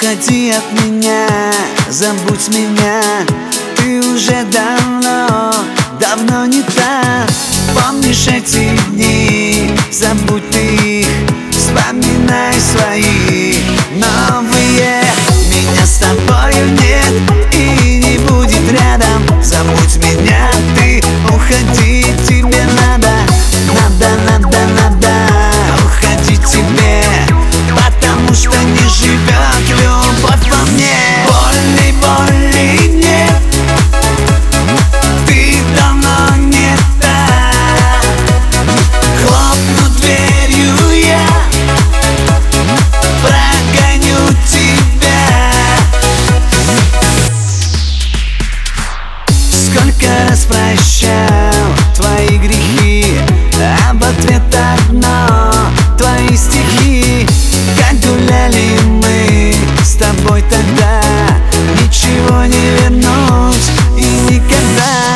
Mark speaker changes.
Speaker 1: Уходи от меня, забудь меня. Ты уже давно, давно не та. Помнишь эти дни, забудь ты их, вспоминай свои новые. Меня с тобою нет и не будет рядом. Забудь меня, ты уходи, тебе надо, надо уходить тебе, потому что не живет любовь во мне. Боли нет, ты давно не та. Хлопну дверью я, прогоню тебя. Сколько раз прощал твои грехи, об ответ одно — твои стихи. Как гуляли мы с тобой тогда, ничего не вернуть и никогда.